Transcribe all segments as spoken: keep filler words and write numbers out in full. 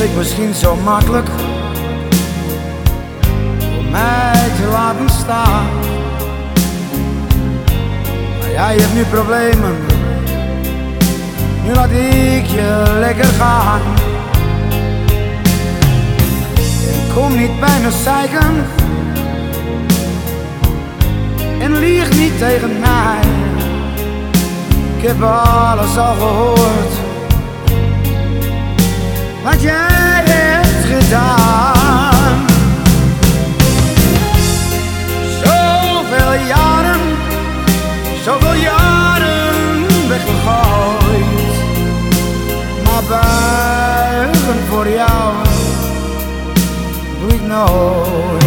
leek misschien zo makkelijk om mij te laten staan. Maar jij hebt nu problemen, nu laat ik je lekker gaan. En kom niet bij me zeiken en lieg niet tegen mij. Ik heb alles al gehoord wat jij hebt gedaan. Zoveel jaren, zoveel jaren weggegooid, maar buigen voor jou doe ik nooit.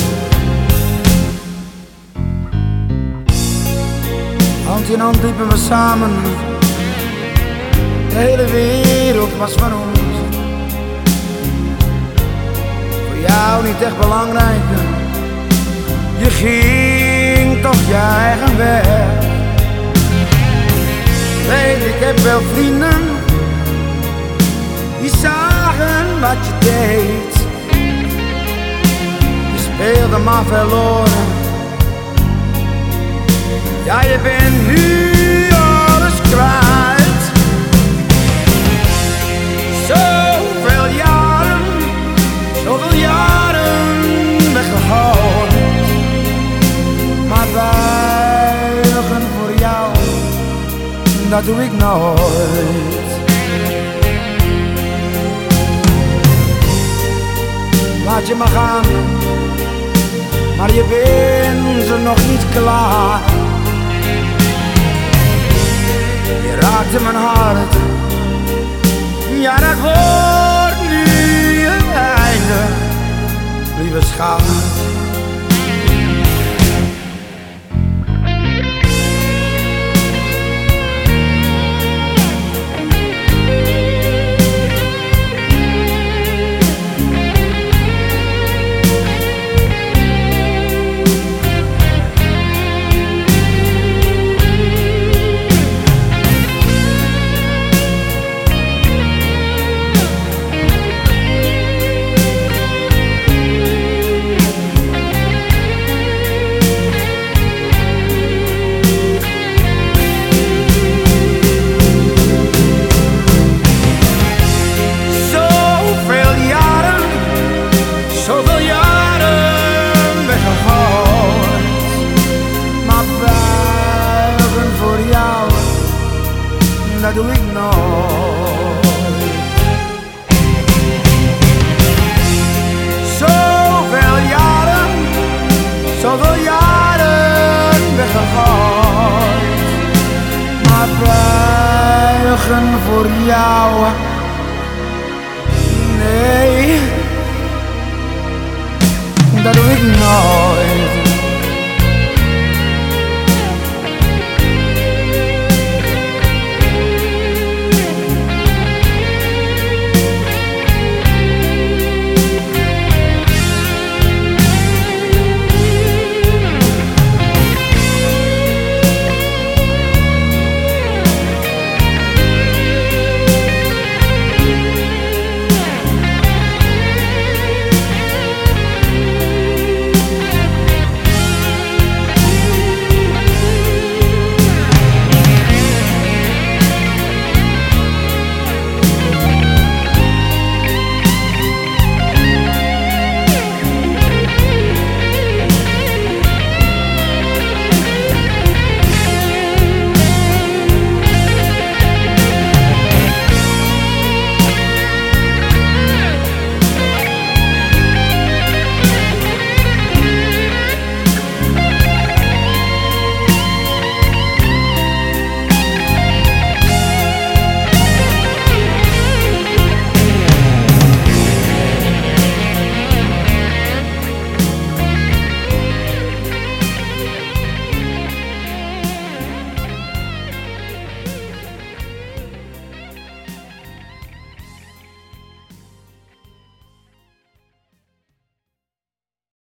Hand in hand liepen we samen, de hele wereld was van ons. Voor jou niet echt belangrijk, je ging toch je eigen weg. Weet, ik heb wel vrienden die zagen wat je deed. Je speelde maar verloren. Ja, je bent nu alles kwijt. Zoveel jaren, zoveel jaren weggegooid, maar buigen voor jou, dat doe ik nooit. Laat je maar gaan, maar je bent er nog niet klaar. Je raakte mijn hart, ja dat wordt nu het einde, lieve schat. Zoveel jaren weggegooid, maar buigen voor jou, dat doe ik nooit. Zoveel jaren, zoveel jaren weggegooid, maar buigen voor jou, nee, dat doe ik nooit.